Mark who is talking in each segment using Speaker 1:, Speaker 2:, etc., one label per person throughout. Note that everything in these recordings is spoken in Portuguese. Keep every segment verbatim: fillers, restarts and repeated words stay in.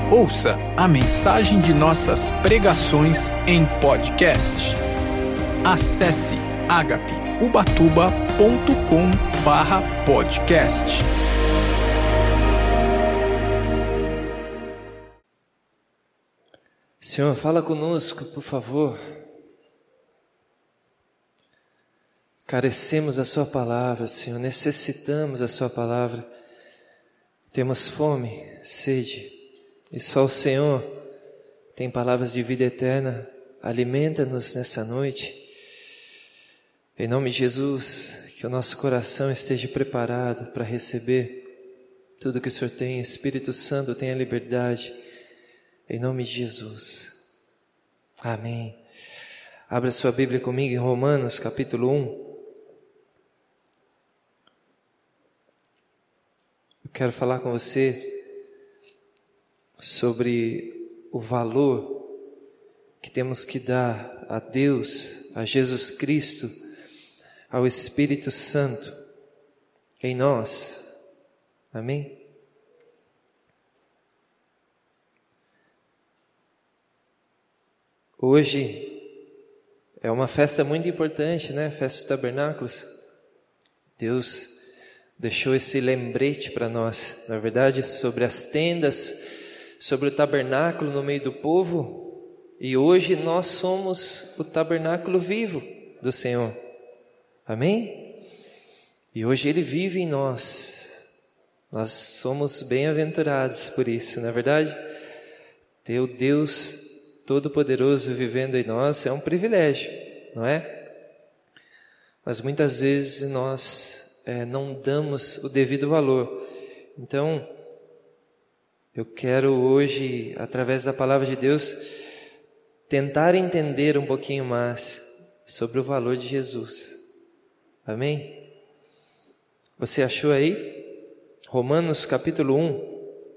Speaker 1: Ouça a mensagem de nossas pregações em podcast. Acesse agape ubatuba ponto com barra podcast.
Speaker 2: Senhor, fala conosco, por favor. Carecemos a sua palavra, Senhor, necessitamos a sua palavra. Temos fome, sede, e só o Senhor tem palavras de vida eterna. Alimenta-nos nessa noite. Em nome de Jesus, que o nosso coração esteja preparado para receber tudo que o Senhor tem. Espírito Santo, tenha liberdade. Em nome de Jesus. Amém. Abra sua Bíblia comigo em Romanos, capítulo um. Eu quero falar com você sobre o valor que temos que dar a Deus, a Jesus Cristo, ao Espírito Santo em nós. Amém? Hoje é uma festa muito importante, né? Festa dos Tabernáculos. Deus deixou esse lembrete para nós, na verdade, sobre as tendas, sobre o tabernáculo no meio do povo. E hoje nós somos o tabernáculo vivo do Senhor. Amém? E hoje Ele vive em nós. Nós somos bem-aventurados por isso, não é verdade? Ter o Deus Todo-Poderoso vivendo em nós é um privilégio, não é? Mas muitas vezes nós é, não damos o devido valor. Então, eu quero hoje, através da palavra de Deus, tentar entender um pouquinho mais sobre o valor de Jesus. Amém? Você achou aí? Romanos capítulo um.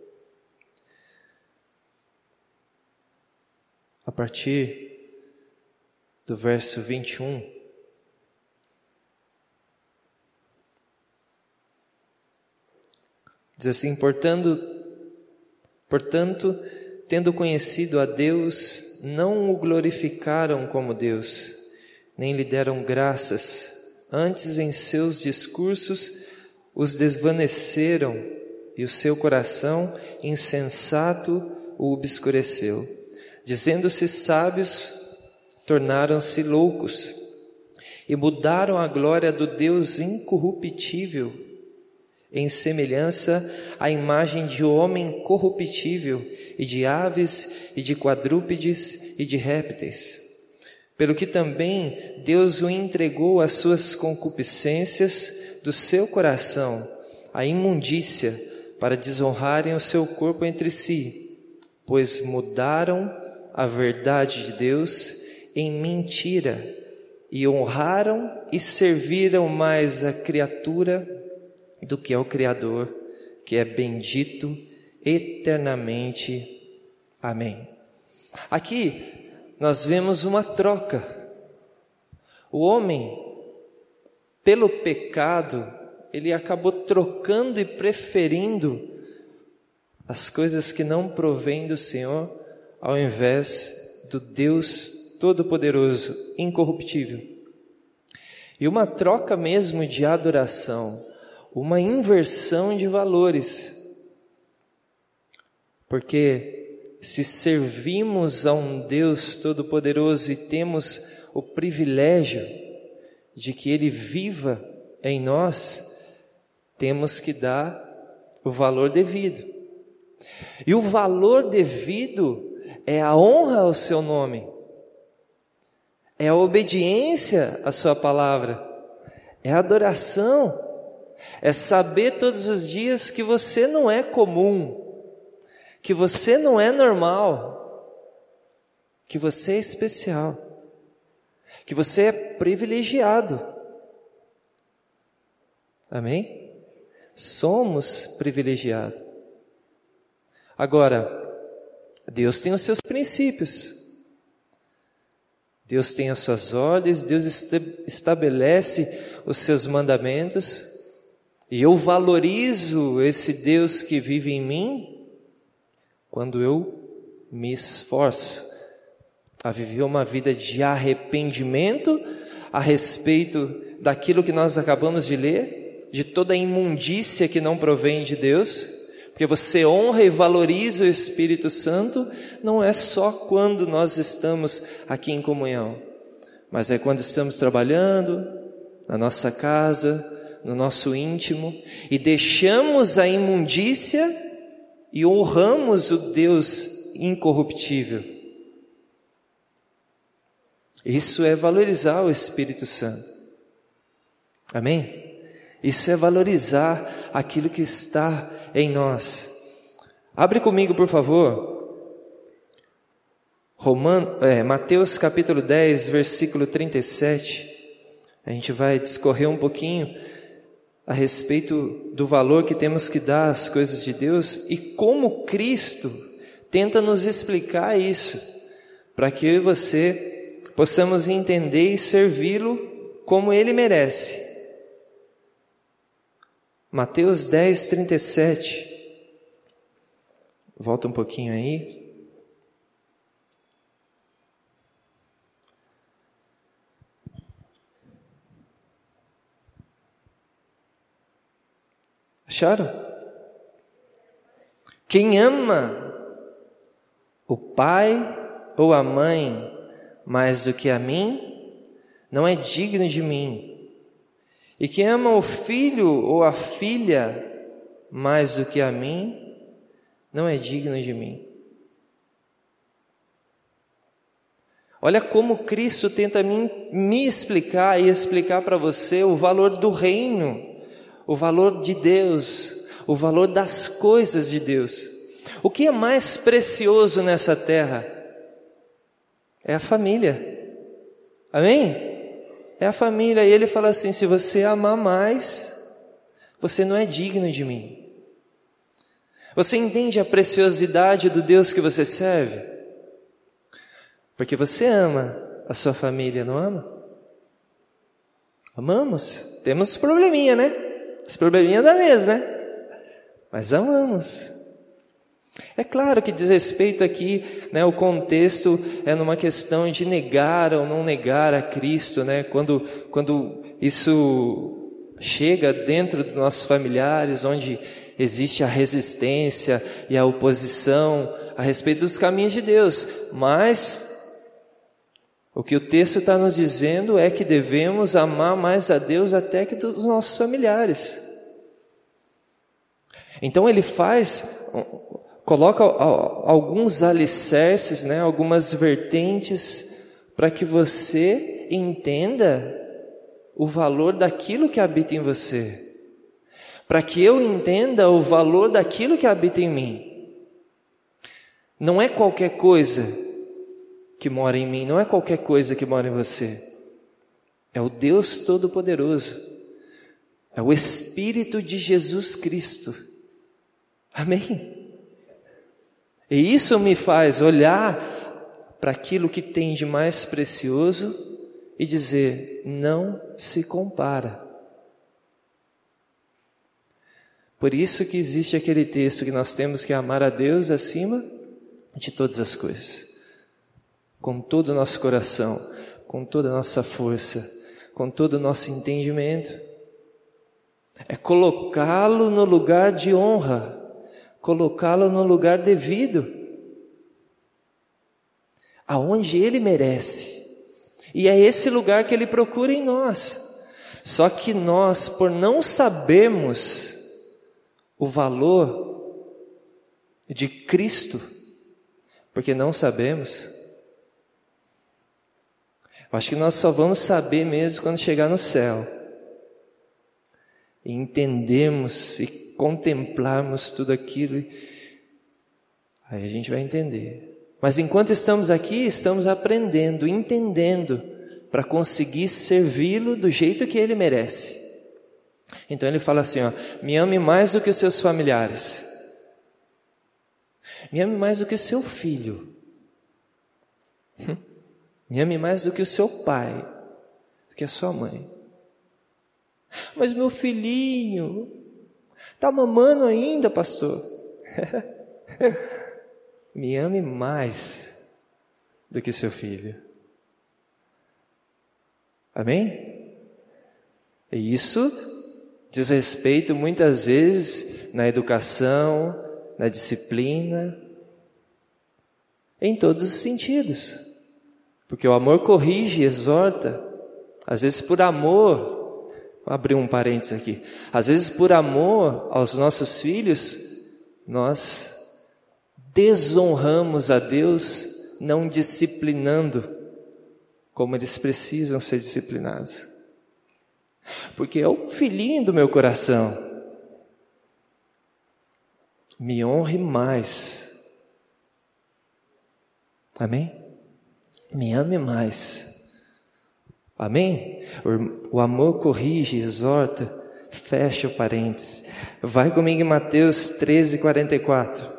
Speaker 2: A partir do verso vinte e um. Diz assim: portanto, portanto, tendo conhecido a Deus, não o glorificaram como Deus, nem lhe deram graças, antes em seus discursos os desvaneceram, e o seu coração insensato o obscureceu. Dizendo-se sábios, tornaram-se loucos, e mudaram a glória do Deus incorruptível, em semelhança à imagem de homem corruptível, e de aves, e de quadrúpedes, e de répteis. Pelo que também Deus o entregou às suas concupiscências do seu coração, à imundícia, para desonrarem o seu corpo entre si, pois mudaram a verdade de Deus em mentira, e honraram e serviram mais a criatura do que ao Criador, que é bendito eternamente. Amém. Aqui nós vemos uma troca. O homem, pelo pecado, ele acabou trocando e preferindo as coisas que não provêm do Senhor, ao invés do Deus Todo-Poderoso, incorruptível. E uma troca mesmo de adoração, uma inversão de valores. Porque se servimos a um Deus Todo-Poderoso e temos o privilégio de que Ele viva em nós, temos que dar o valor devido. E o valor devido é a honra ao seu nome, é a obediência à sua palavra, é a adoração, é saber todos os dias que você não é comum, que você não é normal, que você é especial, que você é privilegiado. Amém? Somos privilegiados. Agora, Deus tem os seus princípios, Deus tem as suas ordens, Deus estabelece os seus mandamentos, e eu valorizo esse Deus que vive em mim, quando eu me esforço a viver uma vida de arrependimento a respeito daquilo que nós acabamos de ler, de toda a imundícia que não provém de Deus, porque você honra e valoriza o Espírito Santo, não é só quando nós estamos aqui em comunhão, mas é quando estamos trabalhando, na nossa casa, no nosso íntimo, e deixamos a imundícia e honramos o Deus incorruptível. Isso é valorizar o Espírito Santo. Amém? Isso é valorizar aquilo que está em nós. Abre comigo, por favor, Roman, é, Mateus capítulo dez, versículo trinta e sete. A gente vai discorrer um pouquinho a respeito do valor que temos que dar às coisas de Deus e como Cristo tenta nos explicar isso, para que eu e você possamos entender e servi-lo como Ele merece. Mateus dez, trinta e sete. Volta um pouquinho aí. Acharam? Quem ama o pai ou a mãe mais do que a mim, não é digno de mim. E quem ama o filho ou a filha mais do que a mim, não é digno de mim. Olha como Cristo tenta me, me explicar e explicar para você o valor do reino, o valor de Deus, o valor das coisas de Deus. O que é mais precioso nessa terra? É a família. Amém? É a família. E ele fala assim: se você amar mais, você não é digno de mim. Você entende a preciosidade do Deus que você serve? Porque você ama a sua família, não ama? Amamos. Temos probleminha, né? Os probleminha da mesa, né? Mas amamos. É claro que diz respeito aqui, né, o contexto é numa questão de negar ou não negar a Cristo, né? Quando, quando isso chega dentro dos nossos familiares, onde existe a resistência e a oposição a respeito dos caminhos de Deus. Mas o que o texto está nos dizendo é que devemos amar mais a Deus até que dos nossos familiares. Então ele faz... coloca alguns alicerces, né, algumas vertentes, para que você entenda o valor daquilo que habita em você. Para que eu entenda o valor daquilo que habita em mim. Não é qualquer coisa que mora em mim, não é qualquer coisa que mora em você. É o Deus Todo-Poderoso. É o Espírito de Jesus Cristo. Amém? E isso me faz olhar para aquilo que tem de mais precioso e dizer: não se compara. Por isso que existe aquele texto que nós temos que amar a Deus acima de todas as coisas. Com todo o nosso coração, com toda a nossa força, com todo o nosso entendimento. É colocá-lo no lugar de honra. Colocá-lo no lugar devido, aonde ele merece, e é esse lugar que ele procura em nós. Só que nós, por não sabermos o valor de Cristo, porque não sabemos, acho que nós só vamos saber mesmo quando chegar no céu e entendermos e contemplarmos tudo aquilo, aí a gente vai entender. Mas enquanto estamos aqui, estamos aprendendo, entendendo, para conseguir servi-lo do jeito que ele merece. Então ele fala assim, ó, me ame mais do que os seus familiares, me ame mais do que o seu filho, me ame mais do que o seu pai, do que a sua mãe. Mas meu filhinho está mamando ainda, pastor. me ame mais do que seu filho. Amém? E isso diz respeito muitas vezes na educação, na disciplina, em todos os sentidos. Porque o amor corrige, exorta. Às vezes por amor, vou abrir um parênteses aqui. Às vezes por amor aos nossos filhos, nós desonramos a Deus não disciplinando como eles precisam ser disciplinados. Porque é o filhinho do meu coração. Me honre mais. Amém? Me ame mais. Amém? O amor corrige, exorta. Fecha o parênteses. Vai comigo em Mateus treze, quarenta e quatro.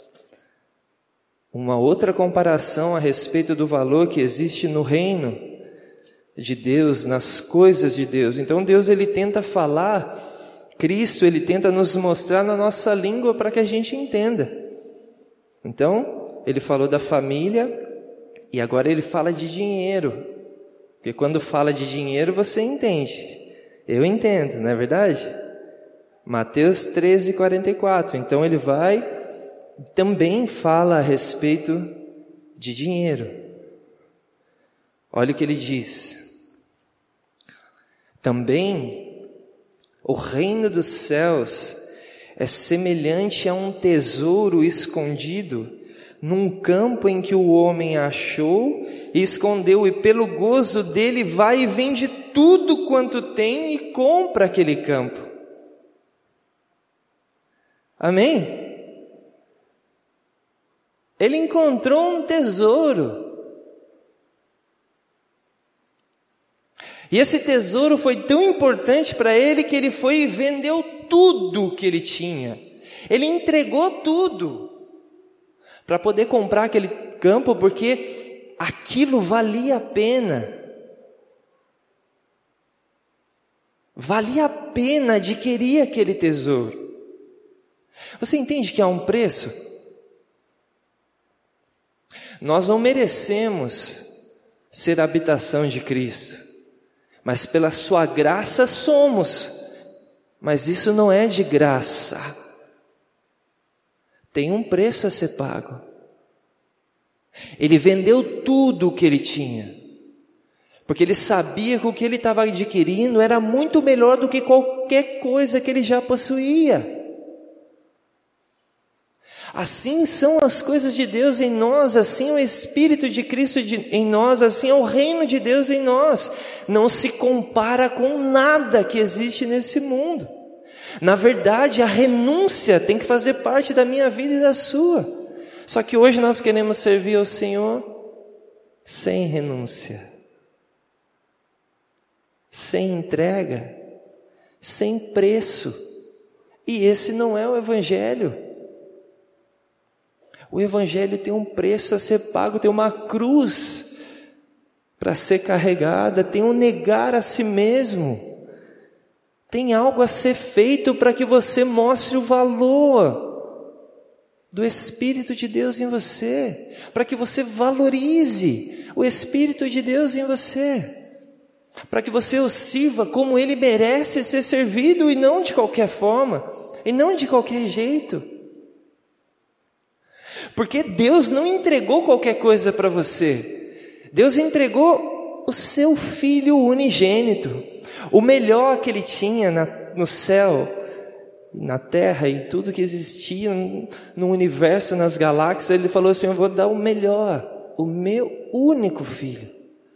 Speaker 2: Uma outra comparação a respeito do valor que existe no reino de Deus, nas coisas de Deus. Então Deus, ele tenta falar, Cristo, ele tenta nos mostrar na nossa língua para que a gente entenda. Então, ele falou da família e agora ele fala de dinheiro. Porque quando fala de dinheiro você entende. Eu entendo, não é verdade? Mateus treze, quarenta e quatro. Então ele vai, também fala a respeito de dinheiro. Olha o que ele diz. Também o reino dos céus é semelhante a um tesouro escondido num campo em que o homem achou e escondeu, e pelo gozo dele vai e vende tudo quanto tem e compra aquele campo. Amém? Ele encontrou um tesouro. E esse tesouro foi tão importante para ele que ele foi e vendeu tudo que ele tinha. Ele entregou tudo para poder comprar aquele campo, porque aquilo valia a pena. Valia a pena adquirir aquele tesouro. Você entende que há um preço? Nós não merecemos ser a habitação de Cristo, mas pela sua graça somos. Mas isso não é de graça. Tem um preço a ser pago. Ele vendeu tudo o que ele tinha, porque ele sabia que o que ele estava adquirindo era muito melhor do que qualquer coisa que ele já possuía. Assim são as coisas de Deus em nós, assim é o Espírito de Cristo em nós, assim é o reino de Deus em nós. Não se compara com nada que existe nesse mundo. Na verdade, a renúncia tem que fazer parte da minha vida e da sua. Só que hoje nós queremos servir ao Senhor sem renúncia, sem entrega, sem preço. E esse não é o Evangelho. O Evangelho tem um preço a ser pago, tem uma cruz para ser carregada, tem um negar a si mesmo. Tem algo a ser feito para que você mostre o valor do Espírito de Deus em você, para que você valorize o Espírito de Deus em você, para que você o sirva como ele merece ser servido e não de qualquer forma, e não de qualquer jeito. Porque Deus não entregou qualquer coisa para você. Deus entregou o seu Filho unigênito, o melhor que ele tinha na, no céu, na terra e tudo que existia no universo, nas galáxias. Ele falou assim: eu vou dar o melhor, o meu único Filho,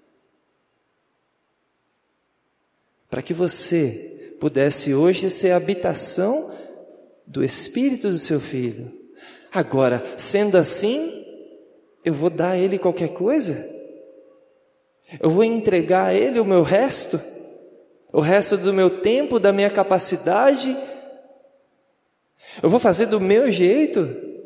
Speaker 2: para que você pudesse hoje ser a habitação do Espírito do seu Filho. Agora, sendo assim, eu vou dar a ele qualquer coisa? Eu vou entregar a ele o meu resto? O resto do meu tempo, da minha capacidade? Eu vou fazer do meu jeito?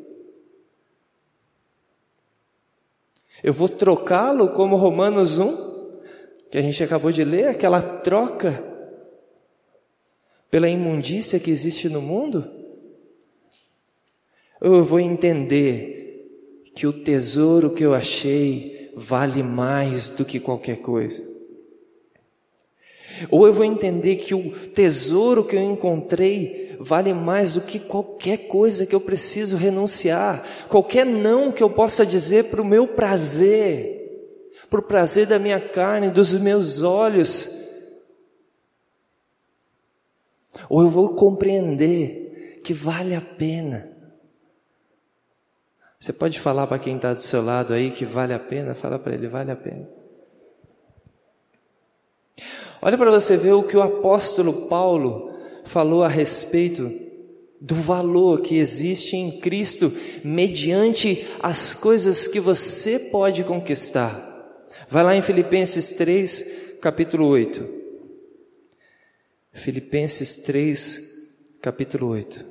Speaker 2: Eu vou trocá-lo como Romanos um, que a gente acabou de ler, aquela troca pela imundícia que existe no mundo? Ou eu vou entender que o tesouro que eu achei vale mais do que qualquer coisa. Ou eu vou entender que o tesouro que eu encontrei vale mais do que qualquer coisa que eu preciso renunciar, qualquer não que eu possa dizer para o meu prazer, para o prazer da minha carne, dos meus olhos. Ou eu vou compreender que vale a pena. Você pode falar para quem está do seu lado aí que vale a pena? Fala para ele, vale a pena. Olha para você ver o que o apóstolo Paulo falou a respeito do valor que existe em Cristo mediante as coisas que você pode conquistar. Vai lá em Filipenses três, capítulo oito. Filipenses três, capítulo oito.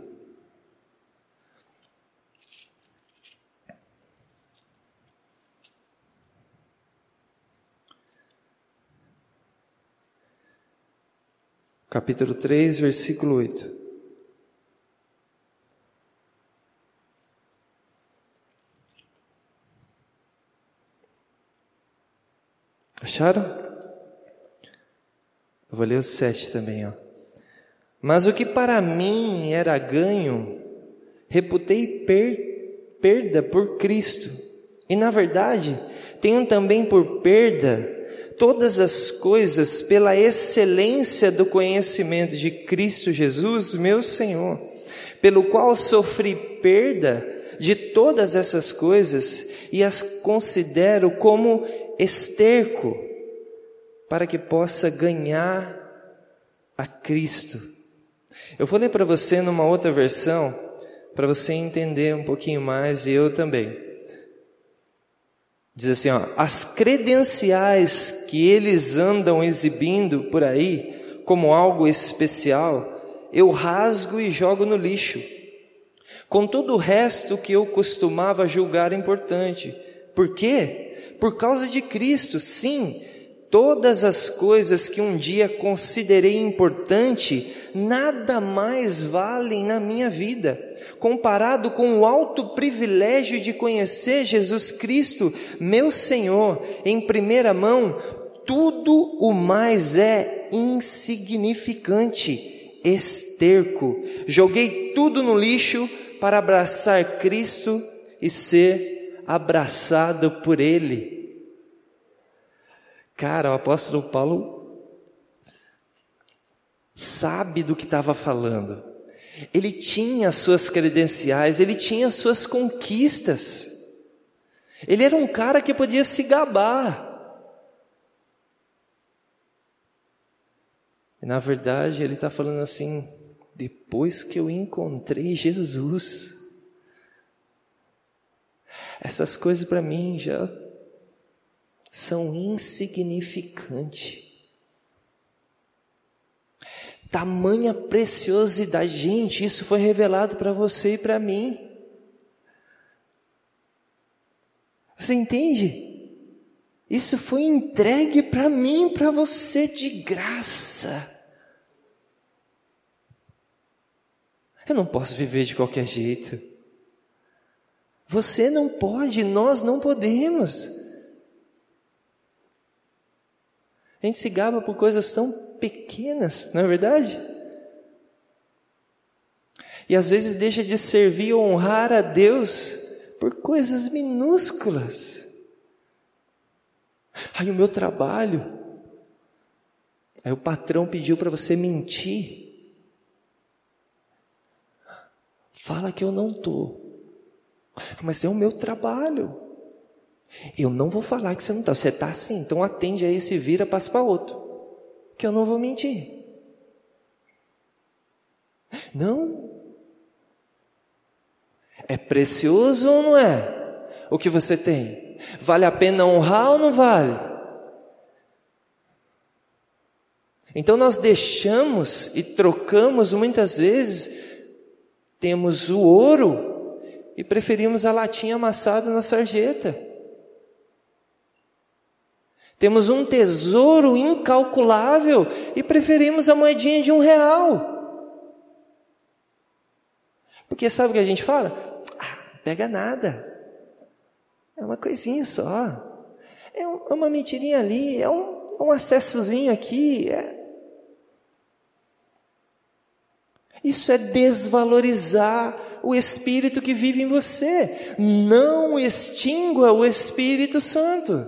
Speaker 2: Capítulo três, versículo oito. Acharam? Eu vou ler o sete também, ó. Mas o que para mim era ganho, reputei per, perda por Cristo. E na verdade, tenho também por perda todas as coisas pela excelência do conhecimento de Cristo Jesus, meu Senhor, pelo qual sofri perda de todas essas coisas e as considero como esterco, para que possa ganhar a Cristo. Eu vou ler para você numa outra versão, para você entender um pouquinho mais, e eu também. Diz assim, ó, as credenciais que eles andam exibindo por aí, como algo especial, eu rasgo e jogo no lixo, com todo o resto que eu costumava julgar importante. Por quê? Por causa de Cristo. Sim, todas as coisas que um dia considerei importante, nada mais valem na minha vida, comparado com o alto privilégio de conhecer Jesus Cristo, meu Senhor, em primeira mão. Tudo o mais é insignificante, esterco. Joguei tudo no lixo para abraçar Cristo e ser abraçado por Ele. Cara, o apóstolo Paulo sabe do que estava falando. Ele tinha as suas credenciais, ele tinha as suas conquistas. Ele era um cara que podia se gabar. E na verdade ele está falando assim, depois que eu encontrei Jesus, essas coisas para mim já são insignificantes. Tamanha preciosidade, gente, isso foi revelado para você e para mim. Você entende? Isso foi entregue para mim, para você de graça. Eu não posso viver de qualquer jeito. Você não pode, nós não podemos. A gente se gaba por coisas tão pequenas, não é verdade? E às vezes deixa de servir e honrar a Deus por coisas minúsculas. Aí o meu trabalho, aí o patrão pediu para você mentir. Fala que eu não estou. Mas é o meu trabalho. Eu não vou falar que você não está. Você está sim, então atende aí, se vira, passa para outro. Que eu não vou mentir. Não. É precioso ou não é? O que você tem? Vale a pena honrar ou não vale? Então nós deixamos e trocamos muitas vezes, temos o ouro e preferimos a latinha amassada na sarjeta. Temos um tesouro incalculável e preferimos a moedinha de um real. Porque sabe o que a gente fala? Ah, não pega nada. É uma coisinha só. É uma mentirinha ali, é um, um acessozinho aqui. É... Isso é desvalorizar o Espírito que vive em você. Não extingua o Espírito Santo.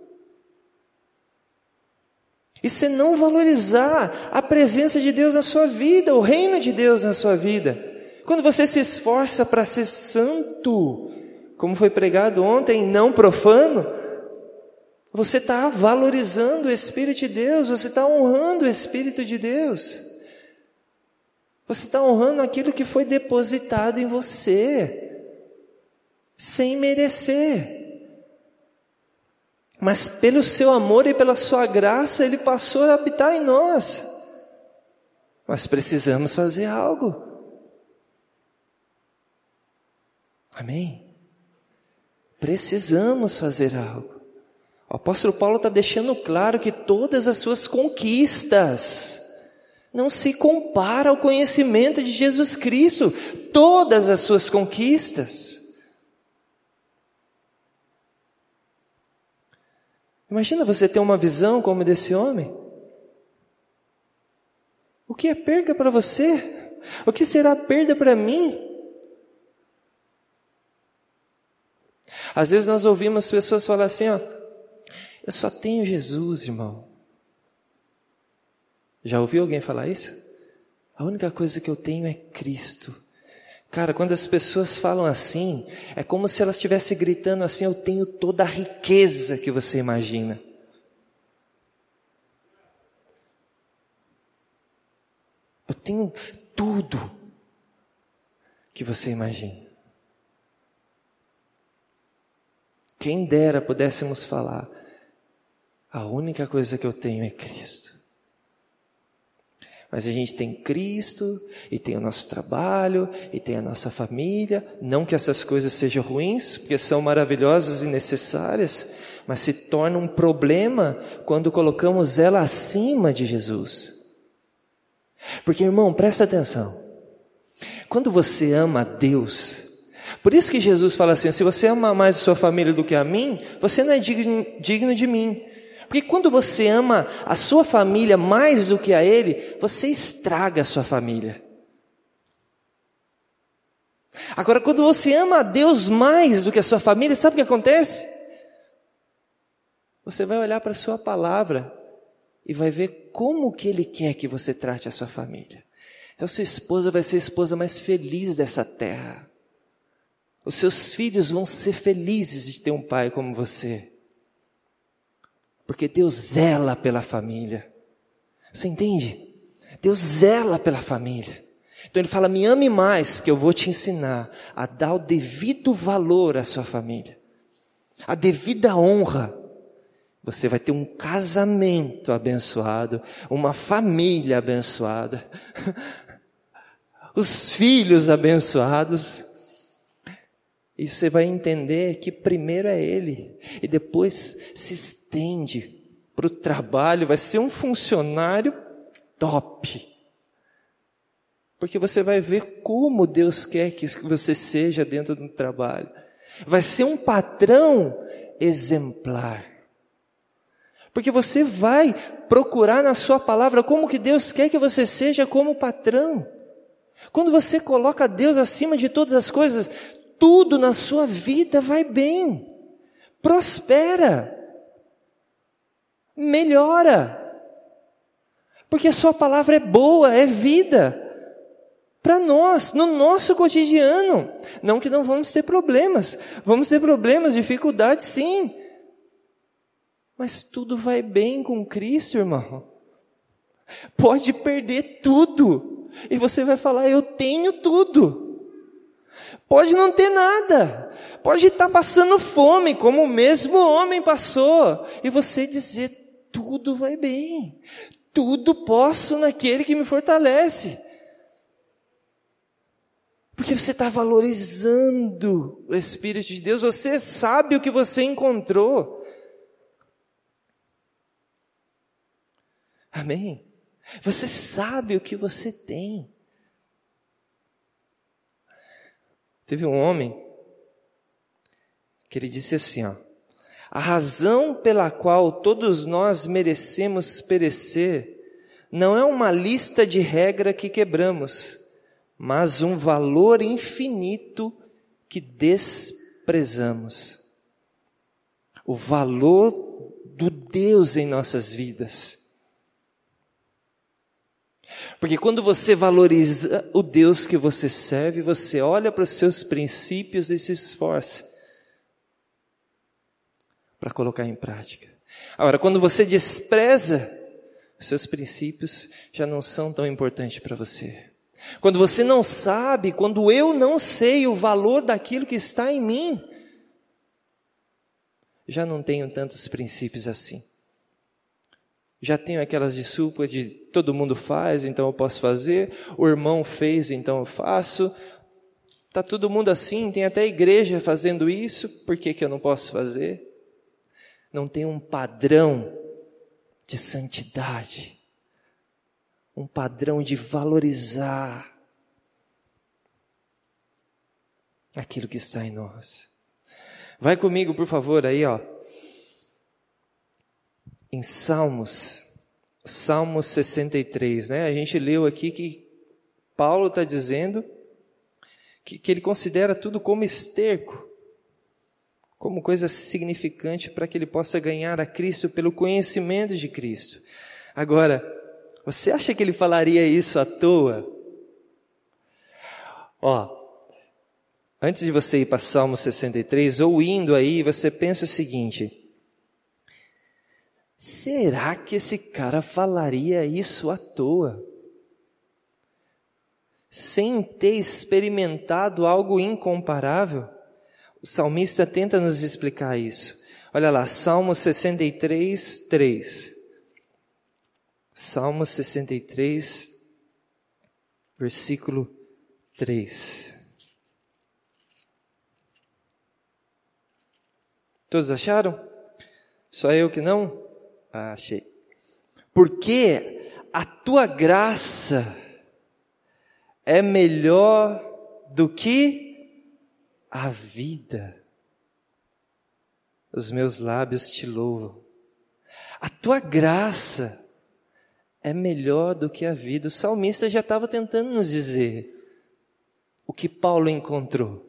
Speaker 2: Isso é não valorizar a presença de Deus na sua vida, o reino de Deus na sua vida. Quando você se esforça para ser santo, como foi pregado ontem, não profano, você está valorizando o Espírito de Deus, você está honrando o Espírito de Deus. Você está honrando aquilo que foi depositado em você, sem merecer. Mas pelo seu amor e pela sua graça, Ele passou a habitar em nós. Mas precisamos fazer algo. Amém? Precisamos fazer algo. O apóstolo Paulo está deixando claro que todas as suas conquistas não se comparam ao conhecimento de Jesus Cristo. Todas as suas conquistas. Imagina você ter uma visão como desse homem. O que é perda para você? O que será perda para mim? Às vezes nós ouvimos as pessoas falar assim, ó, eu só tenho Jesus, irmão. Já ouviu alguém falar isso? A única coisa que eu tenho é Cristo. Cara, quando as pessoas falam assim, é como se elas estivessem gritando assim, eu tenho toda a riqueza que você imagina. Eu tenho tudo que você imagina. Quem dera pudéssemos falar, a única coisa que eu tenho é Cristo. Mas a gente tem Cristo, e tem o nosso trabalho, e tem a nossa família. Não que essas coisas sejam ruins, porque são maravilhosas e necessárias, mas se torna um problema quando colocamos ela acima de Jesus. Porque, irmão, presta atenção. Quando você ama a Deus, por isso que Jesus fala assim, se você ama mais a sua família do que a mim, você não é digno, digno de mim. Porque quando você ama a sua família mais do que a Ele, você estraga a sua família. Agora, quando você ama a Deus mais do que a sua família, sabe o que acontece? Você vai olhar para a sua palavra e vai ver como que Ele quer que você trate a sua família. Então, sua esposa vai ser a esposa mais feliz dessa terra. Os seus filhos vão ser felizes de ter um pai como você. Porque Deus zela pela família. Você entende? Deus zela pela família. Então Ele fala, me ame mais, que eu vou te ensinar a dar o devido valor à sua família. A devida honra. Você vai ter um casamento abençoado, uma família abençoada, os filhos abençoados. E você vai entender que primeiro é Ele, e depois se estende para o trabalho, vai ser um funcionário top. Porque você vai ver como Deus quer que você seja dentro do trabalho. Vai ser um patrão exemplar. Porque você vai procurar na sua palavra como que Deus quer que você seja como patrão. Quando você coloca Deus acima de todas as coisas, tudo na sua vida vai bem, prospera, melhora, porque a sua palavra é boa, é vida, para nós, no nosso cotidiano. Não que não vamos ter problemas, vamos ter problemas, dificuldades sim, mas tudo vai bem com Cristo, irmão. Pode perder tudo, e você vai falar, eu tenho tudo. Pode não ter nada, pode estar passando fome, como o mesmo homem passou, e você dizer, tudo vai bem, tudo posso naquele que me fortalece, porque você está valorizando o Espírito de Deus, você sabe o que você encontrou, amém? Você sabe o que você tem. Teve um homem que ele disse assim, ó: a razão pela qual todos nós merecemos perecer não é uma lista de regras que quebramos, mas um valor infinito que desprezamos. O valor do Deus em nossas vidas. Porque quando você valoriza o Deus que você serve, você olha para os seus princípios e se esforça para colocar em prática. Agora, quando você despreza, os seus princípios já não são tão importantes para você. Quando você não sabe, quando eu não sei o valor daquilo que está em mim, já não tenho tantos princípios assim. Já tenho aquelas desculpas de todo mundo faz, então eu posso fazer. O irmão fez, então eu faço. Está todo mundo assim, tem até a igreja fazendo isso, por que que eu não posso fazer? Não tem um padrão de santidade, um padrão de valorizar aquilo que está em nós. Vai comigo, por favor, aí, ó. Em Salmos, Salmos sessenta e três, né? A gente leu aqui que Paulo está dizendo que, que ele considera tudo como esterco, como coisa significante para que ele possa ganhar a Cristo pelo conhecimento de Cristo. Agora, você acha que ele falaria isso à toa? Ó, antes de você ir para Salmo sessenta e três, ou indo aí, você pensa o seguinte: será que esse cara falaria isso à toa? Sem ter experimentado algo incomparável? O salmista tenta nos explicar isso. Olha lá, Salmo sessenta e três, três. Salmo sessenta e três, versículo três. Todos acharam? Só eu que não? Ah, achei. Porque a tua graça é melhor do que a vida. Os meus lábios te louvam. A tua graça é melhor do que a vida. O salmista já estava tentando nos dizer o que Paulo encontrou.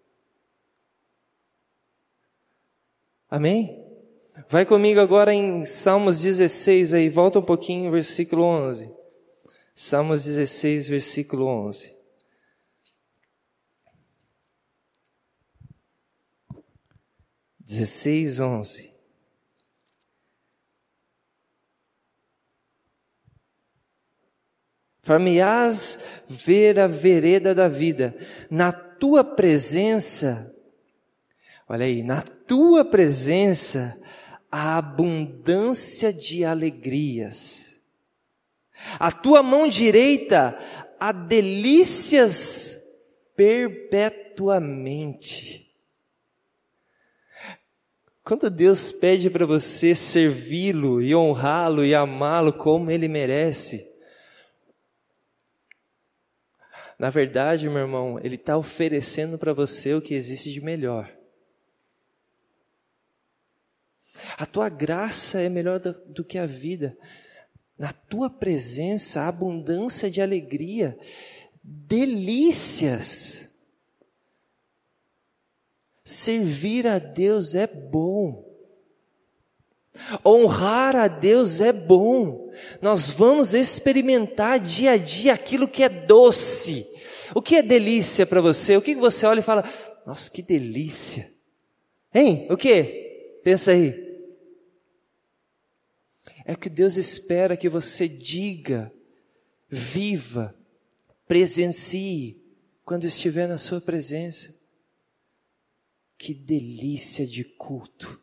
Speaker 2: Amém? Vai comigo agora em Salmos dezesseis, aí, volta um pouquinho, versículo onze. Salmos dezesseis, versículo onze. dezesseis, onze. Far-me-ás ver a vereda da vida, na tua presença, olha aí, na tua presença, a abundância de alegrias. A tua mão direita, há delícias perpetuamente. Quando Deus pede para você servi-lo e honrá-lo e amá-lo como Ele merece, na verdade, meu irmão, Ele está oferecendo para você o que existe de melhor. A tua graça é melhor do, do que a vida. Na tua presença, a abundância de alegria, delícias. Servir a Deus é bom. Honrar a Deus é bom. Nós vamos experimentar dia a dia aquilo que é doce. O que é delícia para você? O que você olha e fala: nossa, que delícia. Hein? O que? Pensa aí. É o que Deus espera que você diga, viva, presencie, quando estiver na sua presença. Que delícia de culto.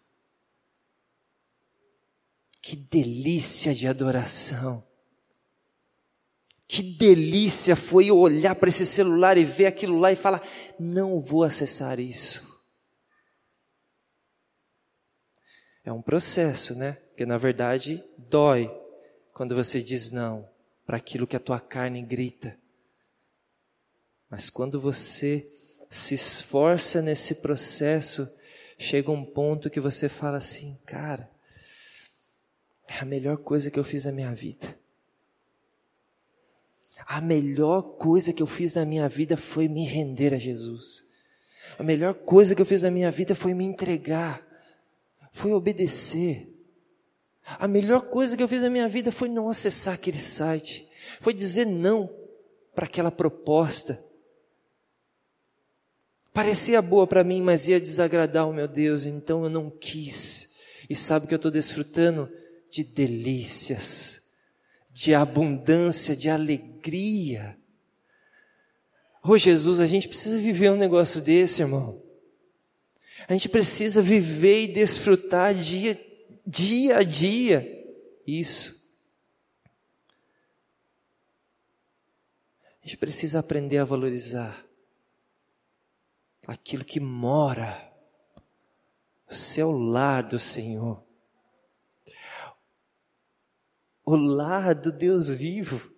Speaker 2: Que delícia de adoração. Que delícia foi eu olhar para esse celular e ver aquilo lá e falar: não vou acessar isso. É um processo, né? Porque na verdade dói quando você diz não para aquilo que a tua carne grita. Mas quando você se esforça nesse processo, chega um ponto que você fala assim, cara, é a melhor coisa que eu fiz na minha vida. A melhor coisa que eu fiz na minha vida foi me render a Jesus. A melhor coisa que eu fiz na minha vida foi me entregar, foi obedecer. A melhor coisa que eu fiz na minha vida foi não acessar aquele site, foi dizer não para aquela proposta. Parecia boa para mim, mas ia desagradar o meu Deus, então eu não quis. E sabe que eu estou desfrutando de delícias, de abundância, de alegria. Ô Jesus, a gente precisa viver um negócio desse, irmão. A gente precisa viver e desfrutar dia, dia a dia isso. A gente precisa aprender a valorizar aquilo que mora no seu lar do Senhor. O lar do Deus vivo.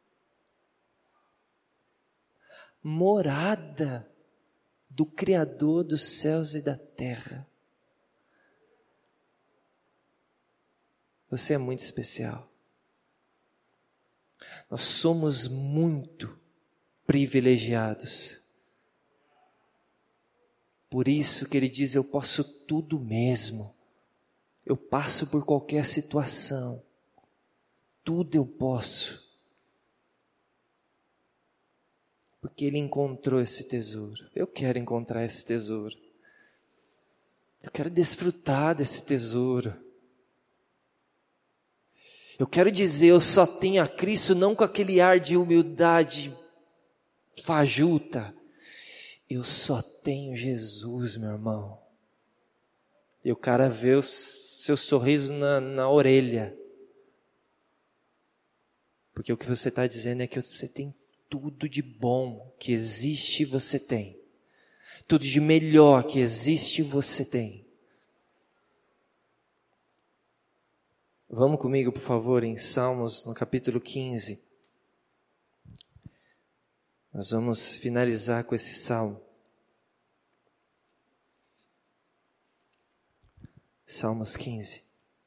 Speaker 2: Morada do Criador dos céus e da terra. Você é muito especial. Nós somos muito privilegiados. Por isso que ele diz, eu posso tudo mesmo. Eu passo por qualquer situação. Tudo eu posso. Porque ele encontrou esse tesouro. Eu quero encontrar esse tesouro. Eu quero desfrutar desse tesouro. Eu quero dizer, eu só tenho a Cristo, não com aquele ar de humildade fajuta. Eu só tenho Jesus, meu irmão. E o cara vê o seu sorriso na, na orelha. Porque o que você está dizendo é que você tem tudo de bom que existe, você tem. Tudo de melhor que existe, você tem. Vamos comigo, por favor, em Salmos, no capítulo quinze. Nós vamos finalizar com esse salmo. Salmos quinze.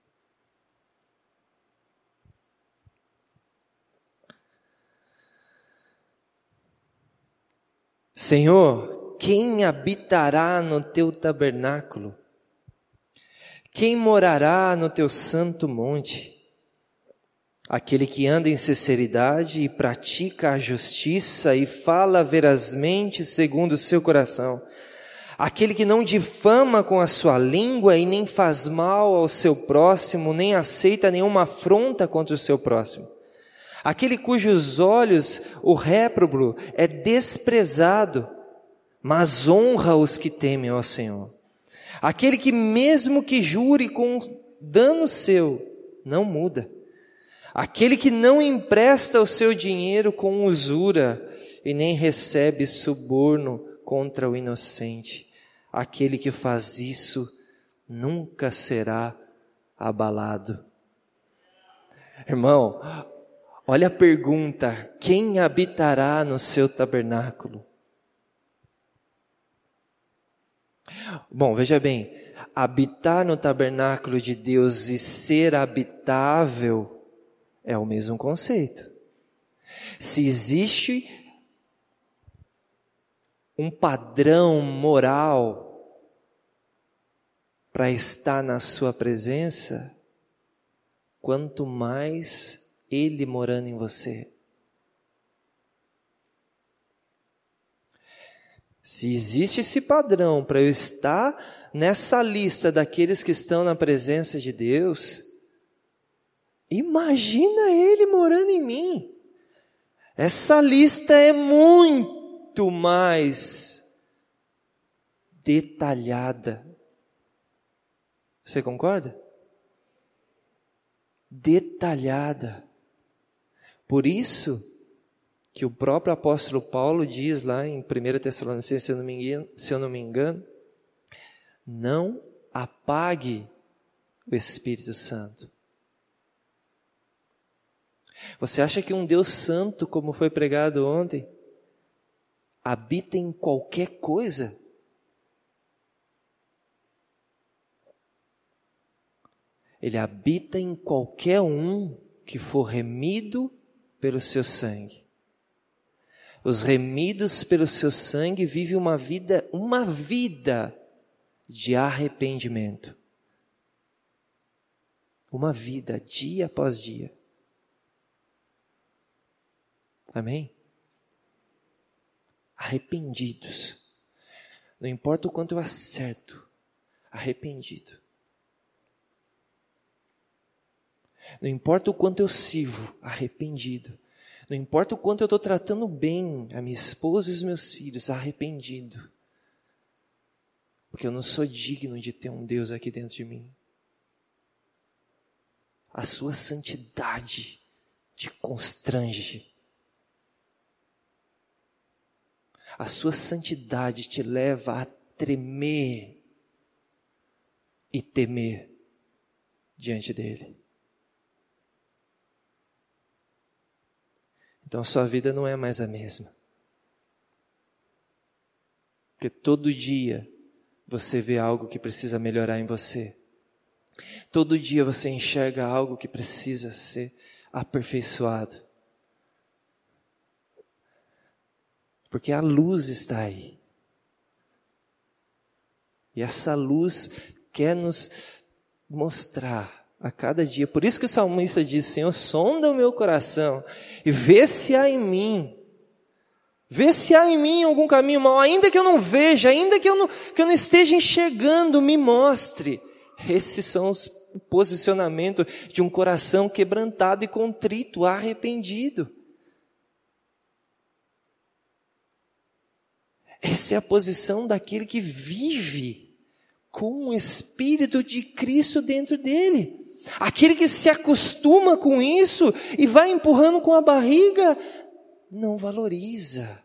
Speaker 2: Senhor, quem habitará no teu tabernáculo? Quem morará no teu santo monte? Aquele que anda em sinceridade e pratica a justiça e fala verazmente segundo o seu coração. Aquele que não difama com a sua língua e nem faz mal ao seu próximo, nem aceita nenhuma afronta contra o seu próximo. Aquele cujos olhos o réprobo é desprezado, mas honra os que temem ao Senhor. Aquele que mesmo que jure com dano seu, não muda. Aquele que não empresta o seu dinheiro com usura e nem recebe suborno contra o inocente. Aquele que faz isso nunca será abalado. Irmão, olha a pergunta, quem habitará no seu tabernáculo? Bom, veja bem, habitar no tabernáculo de Deus e ser habitável é o mesmo conceito. Se existe um padrão moral para estar na sua presença, quanto mais Ele morando em você. Se existe esse padrão para eu estar nessa lista daqueles que estão na presença de Deus, imagina Ele morando em mim. Essa lista é muito mais detalhada. Você concorda? Detalhada. Por isso que o próprio apóstolo Paulo diz lá em primeira Tessalonicenses, se eu não me engano, se eu não me engano, não apague o Espírito Santo. Você acha que um Deus santo, como foi pregado ontem, habita em qualquer coisa? Ele habita em qualquer um que for remido pelo seu sangue. Os remidos pelo seu sangue vivem uma vida, uma vida de arrependimento. Uma vida, dia após dia. Amém? Arrependidos. Não importa o quanto eu acerto, arrependido. Não importa o quanto eu sirvo, arrependido. Não importa o quanto eu estou tratando bem a minha esposa e os meus filhos, arrependido. Porque eu não sou digno de ter um Deus aqui dentro de mim. A sua santidade te constrange. A sua santidade te leva a tremer e temer diante dele. Então a sua vida não é mais a mesma. Porque todo dia você vê algo que precisa melhorar em você. Todo dia você enxerga algo que precisa ser aperfeiçoado. Porque a luz está aí. E essa luz quer nos mostrar a cada dia. Por isso que o salmista diz: Senhor, sonda o meu coração e vê se há em mim. Vê se há em mim algum caminho mau. Ainda que eu não veja, ainda que eu não, que eu não esteja enxergando, me mostre. Esses são os posicionamentos de um coração quebrantado e contrito, arrependido. Essa é a posição daquele que vive com o Espírito de Cristo dentro dele. Aquele que se acostuma com isso e vai empurrando com a barriga, não valoriza.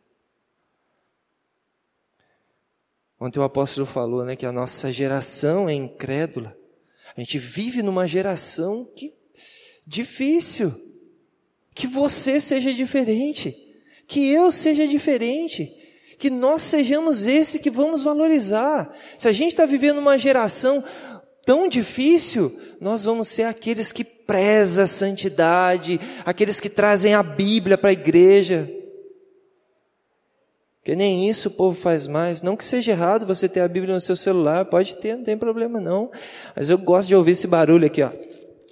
Speaker 2: Ontem o apóstolo falou, né, que a nossa geração é incrédula. A gente vive numa geração que, difícil. Que você seja diferente. Que eu seja diferente. Que nós sejamos esse que vamos valorizar. Se a gente está vivendo uma geração tão difícil, nós vamos ser aqueles que prezam a santidade, aqueles que trazem a Bíblia para a igreja. Porque nem isso o povo faz mais. Não que seja errado você ter a Bíblia no seu celular, pode ter, não tem problema não. Mas eu gosto de ouvir esse barulho aqui, ó.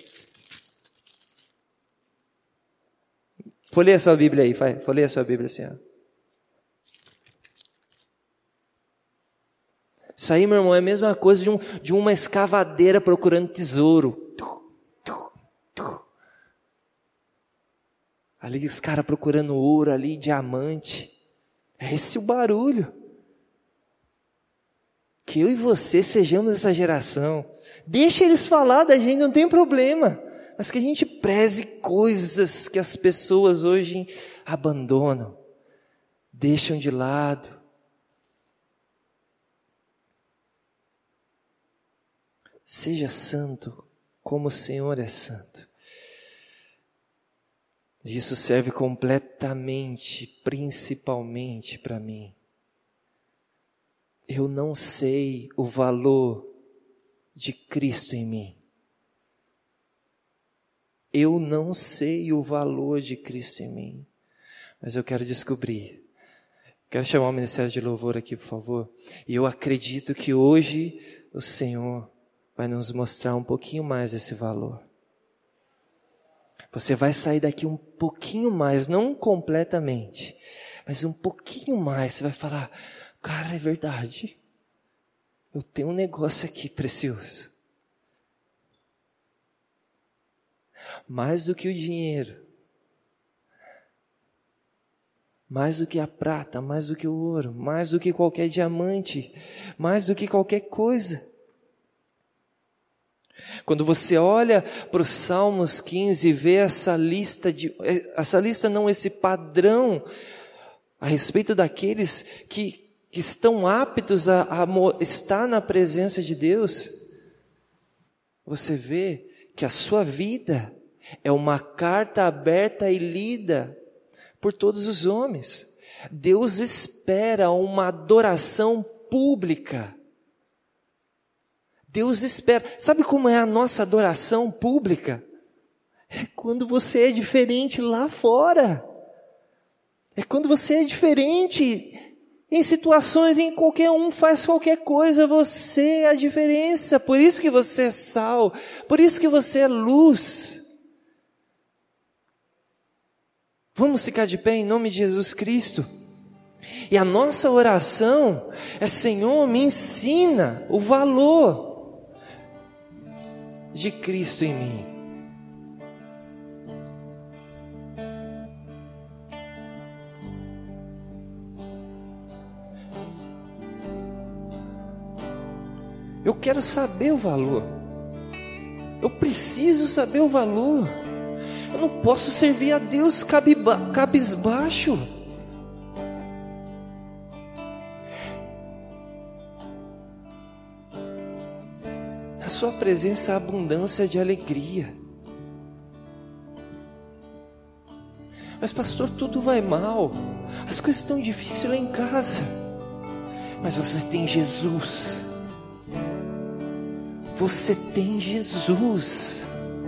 Speaker 2: Folheia a sua Bíblia aí, vai. Folheia a sua Bíblia assim, ó. Isso aí, meu irmão, é a mesma coisa de, um, de uma escavadeira procurando tesouro. Ali os caras procurando ouro, ali diamante. É esse o barulho. Que eu e você sejamos essa geração. Deixa eles falar da gente, não tem problema. Mas que a gente preze coisas que as pessoas hoje abandonam. Deixam de lado. Seja santo como o Senhor é santo. Isso serve completamente, principalmente para mim. Eu não sei o valor de Cristo em mim. Eu não sei o valor de Cristo em mim. Mas eu quero descobrir. Quero chamar o Ministério de Louvor aqui, por favor. E eu acredito que hoje o Senhor vai nos mostrar um pouquinho mais esse valor. Você vai sair daqui um pouquinho mais, não completamente, mas um pouquinho mais. Você vai falar, cara, é verdade. Eu tenho um negócio aqui precioso. Mais do que o dinheiro. Mais do que a prata, mais do que o ouro, mais do que qualquer diamante, mais do que qualquer coisa. Quando você olha para os Salmos quinze e vê essa lista, de, essa lista não, esse padrão a respeito daqueles que, que estão aptos a, a estar na presença de Deus, você vê que a sua vida é uma carta aberta e lida por todos os homens. Deus espera uma adoração pública. Deus espera. Sabe como é a nossa adoração pública? É quando você é diferente lá fora. É quando você é diferente em situações em que qualquer um faz qualquer coisa, você é a diferença. Por isso que você é sal, por isso que você é luz. Vamos ficar de pé em nome de Jesus Cristo. E a nossa oração é: Senhor, me ensina o valor de Cristo em mim. Eu quero saber o valor. Eu preciso saber o valor. Eu não posso servir a Deus cabiba, cabisbaixo. Na sua presença há abundância de alegria. Mas pastor, tudo vai mal. As coisas estão difíceis lá em casa. Mas você tem Jesus. Você tem Jesus.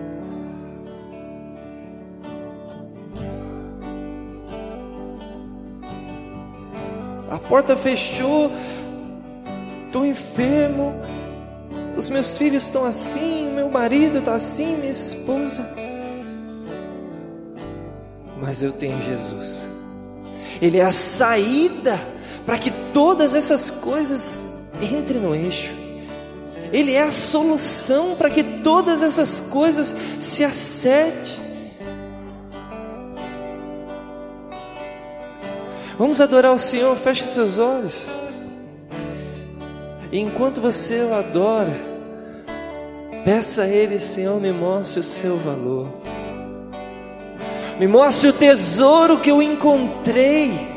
Speaker 2: A porta fechou, estou enfermo, os meus filhos estão assim, meu marido está assim, minha esposa. Mas eu tenho Jesus. Ele é a saída para que todas essas coisas entrem no eixo. Ele é a solução para que todas essas coisas se acertem. Vamos adorar o Senhor, feche seus olhos. E enquanto você o adora, peça a Ele: Senhor, me mostre o seu valor. Me mostre o tesouro que eu encontrei.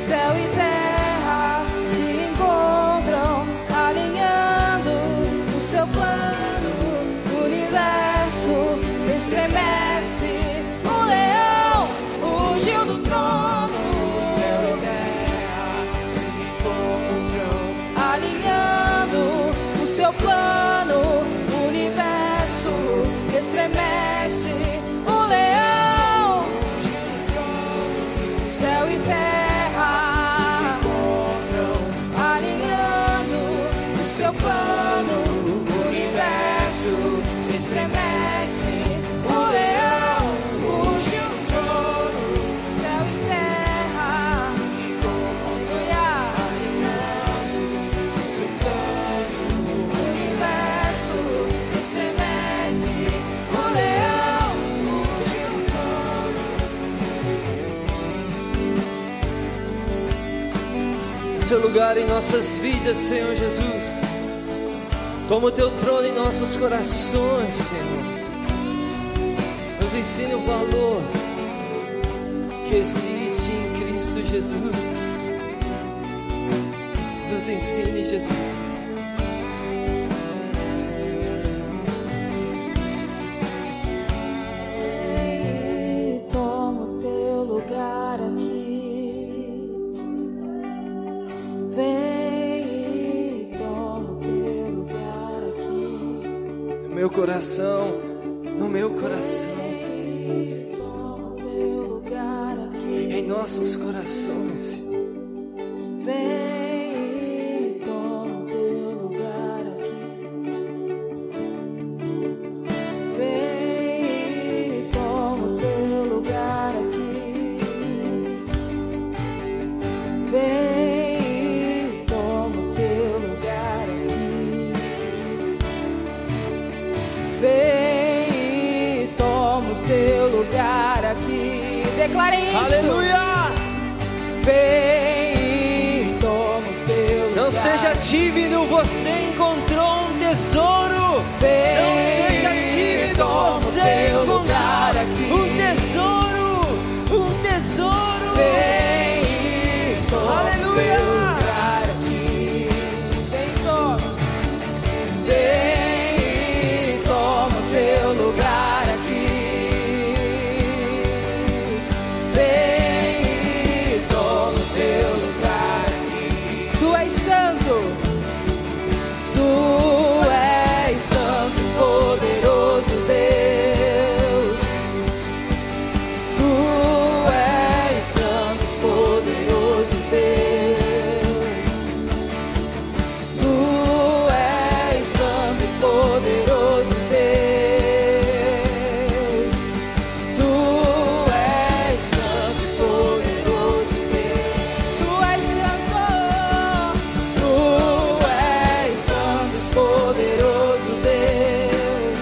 Speaker 3: Céu e terra se encontram, alinhando o seu plano. O universo estremece, o leão fugiu do trono. Céu e terra se encontram, alinhando o seu plano. O universo estremece, o leão fugiu do trono. Céu e terra se encontram, alinhando o seu plano. O universo estremece, o leão fugiu do trono. Céu e terra se encontram, alinhando o seu plano. O universo estremece, o leão fugiu do trono.
Speaker 2: Seu lugar em nossas vidas, Senhor Jesus, como teu trono em nossos corações, Senhor. Nos ensine o valor que existe em Cristo Jesus. Nos ensine, Jesus.
Speaker 3: Vem, toma o teu lugar aqui. Vem, toma o teu lugar aqui.
Speaker 2: No meu coração, no meu coração,
Speaker 3: Vem, toma o teu lugar aqui.
Speaker 2: em nossos corações, Senhor.
Speaker 3: Vem, toma o teu lugar aqui. Vem, toma o teu lugar aqui. Vem, toma o teu lugar aqui. Vem, toma o teu lugar aqui. Declarem isso.
Speaker 2: Aleluia!
Speaker 3: Vem, toma o teu
Speaker 2: Não
Speaker 3: lugar.
Speaker 2: seja tímido, você encontrou um tesouro.
Speaker 3: Vem,
Speaker 2: Não seja tímido,
Speaker 3: toma o
Speaker 2: você
Speaker 3: teu
Speaker 2: encontrou
Speaker 3: lugar aqui.
Speaker 2: um tesouro, um tesouro.
Speaker 3: Vem, toma
Speaker 2: Aleluia.
Speaker 3: o teu lugar aqui. Vem, toma. Vem, toma o teu lugar aqui. Vem, toma o teu lugar aqui. Tu és santo. Tu és santo e poderoso Deus. Tu és santo e poderoso Deus. Tu és santo e poderoso Deus. Tu és santo e poderoso Deus. Tu és santo. Tu és santo e poderoso Deus.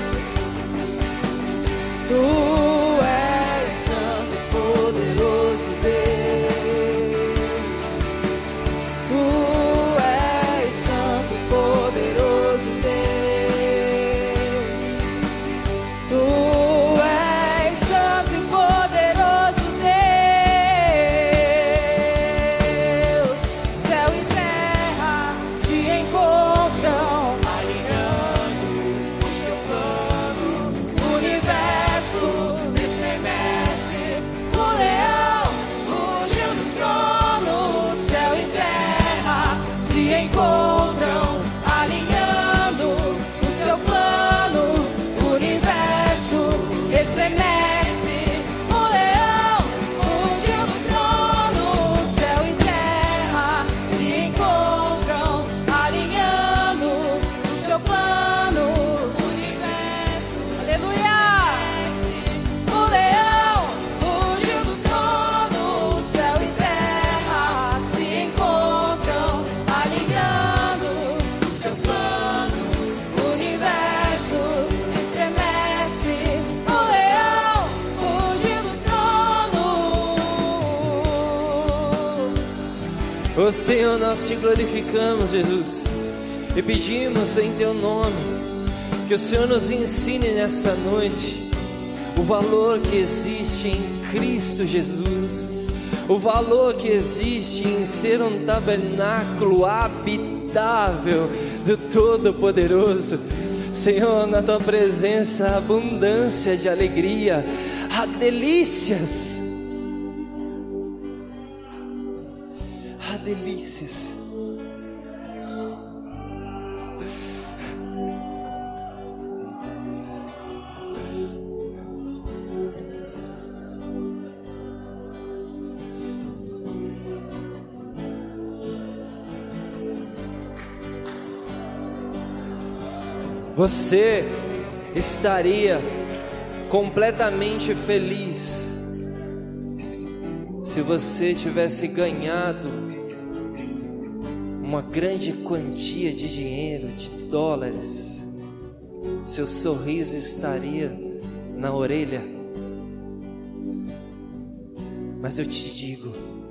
Speaker 3: Tu és santo e poderoso Deus. Tu és santo e poderoso Deus. Tu és santo e poderoso Deus. Céu e terra se encontram, alinhando o seu plano. O universo estremece, o leão fugiu do trono. Céu e terra se encontram, alinhando o seu plano. O universo estremece, o leão fugiu do trono. Céu e terra se encontram, alinhando o seu plano. O universo, aleluia! O leão fugiu do trono. Céu e terra se encontram, alinhando o seu plano. O universo estremece, o leão fugiu do trono.
Speaker 2: Ô Senhor, nós te glorificamos, Jesus, e pedimos em teu nome que o Senhor nos ensine nessa noite o valor que existe em Cristo Jesus, o valor que existe em ser um tabernáculo habitável do Todo-Poderoso. Senhor, na tua presença há abundância de alegria, há delícias, há delícias. Você estaria completamente feliz se você tivesse ganhado uma grande quantia de dinheiro, de dólares. Seu sorriso estaria na orelha. Mas eu te digo,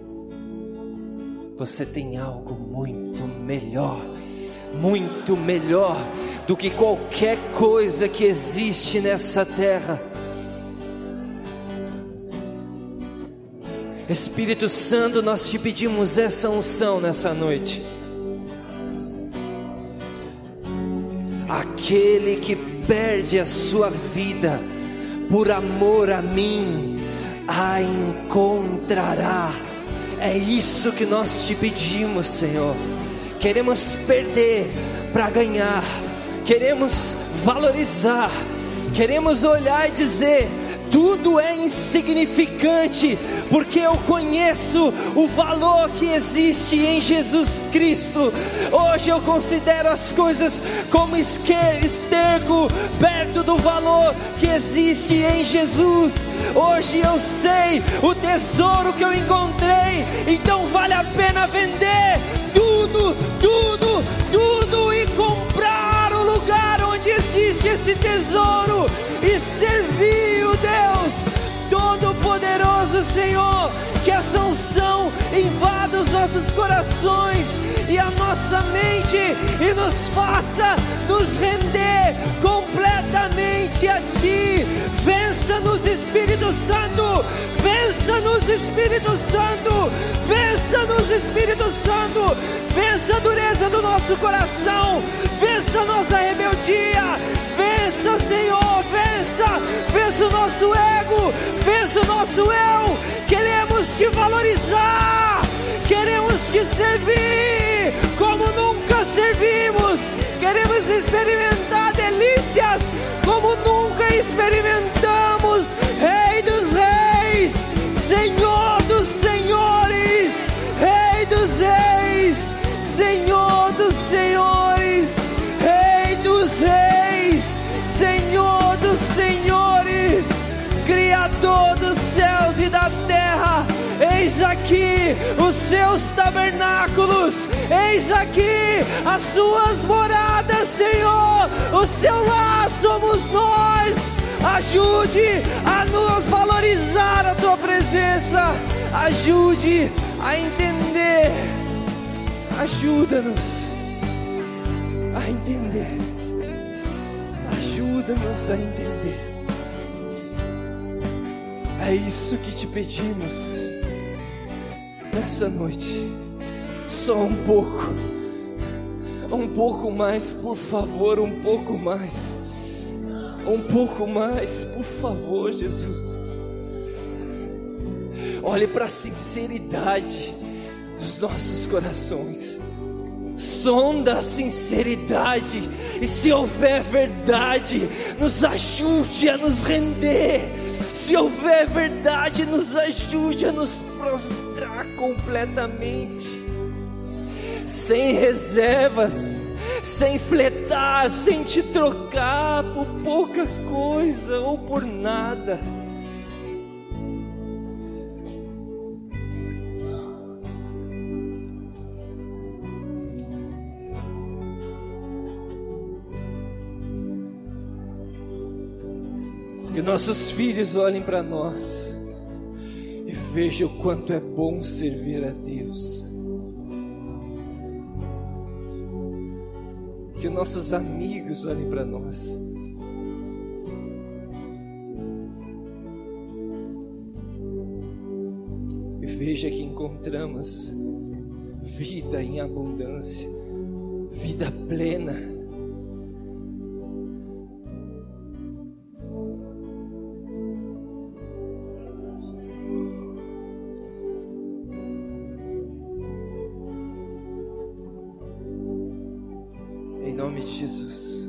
Speaker 2: você tem algo muito melhor, muito melhor do que qualquer coisa que existe nessa terra. Espírito Santo, nós te pedimos essa unção nessa noite. Aquele que perde a sua vida por amor a mim, a encontrará. É isso que nós te pedimos, Senhor. Queremos perder para ganhar. Queremos valorizar, queremos olhar e dizer: tudo é insignificante, porque eu conheço o valor que existe em Jesus Cristo. Hoje eu considero as coisas como esterco perto do valor que existe em Jesus. Hoje eu sei o tesouro que eu encontrei, então vale a pena vender tudo, tudo, tudo e comprar lugar onde existe esse tesouro e servir o Deus Todo-Poderoso. Senhor, que essa unção invada os nossos corações e a nossa mente e nos faça nos render completamente a Ti. Vença-nos, Espírito Santo, vença-nos, Espírito Santo, vença-nos, Espírito Santo, vença a dureza do nosso coração, vença a nossa rebeldia, vença, Senhor, vença, vença o nosso ego, vença o nosso eu. Queremos Te valorizar, queremos Te servir como nunca servimos, queremos experimentar delícias como nunca experimentamos. Rei dos reis, Senhor dos senhores, Rei dos reis, Senhor dos senhores, Rei dos reis, Senhor dos senhores, Criador dos céus e da terra. Eis aqui os seus tabernáculos, eis aqui as suas moradas, Senhor. O seu lar somos nós. Ajude a nos valorizar a Tua presença, ajude a entender, ajuda-nos a entender, ajuda-nos a entender. É isso que Te pedimos nessa noite. Só um pouco, um pouco mais, por favor, um pouco mais, um pouco mais, por favor, Jesus. Olhe para a sinceridade dos nossos corações, sonda a sinceridade, e se houver verdade, nos ajude a nos render. Se houver verdade, nos ajude a nos prostrar completamente, sem reservas, sem fletar, sem Te trocar por pouca coisa ou por nada. Que nossos filhos olhem para nós e vejam o quanto é bom servir a Deus. Que nossos amigos olhem para nós e veja que encontramos vida em abundância, vida plena. Em nome de Jesus.